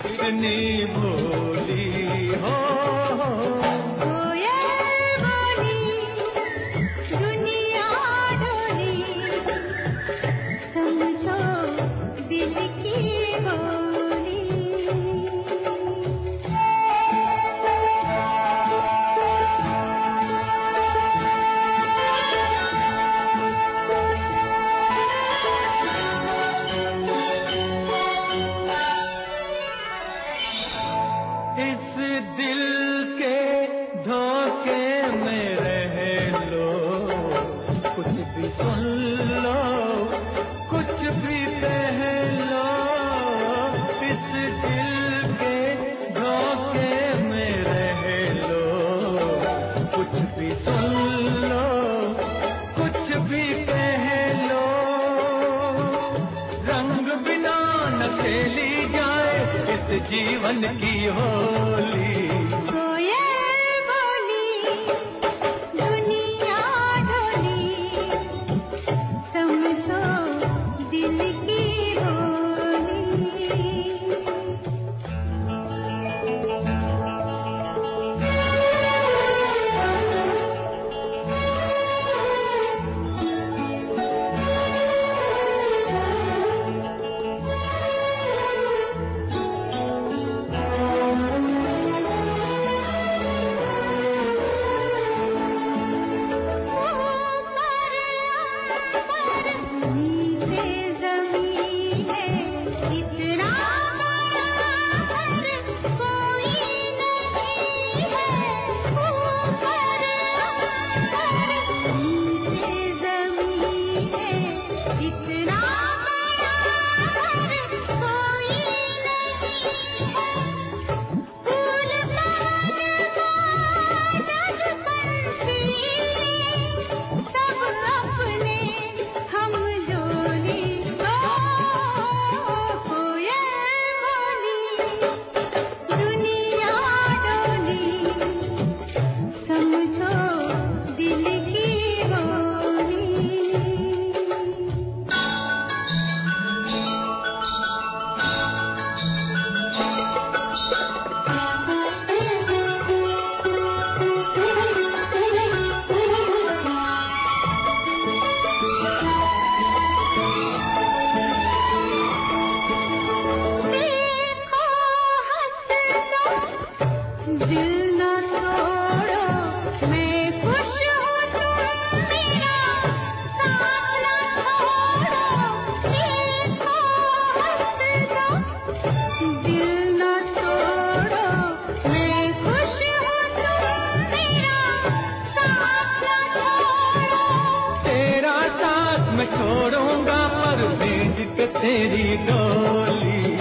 कितनी भोली हो। इस दिल के धोखे में रह लो, कुछ भी सुन लो, कुछ भी कह लो। इस दिल के धोखे में रह लो, कुछ भी सुन लो, कुछ भी कह लो। रंग बिना न खेली जाए इस जीवन की होली। छोड़ूंगा पर भेज के तेरी डोली।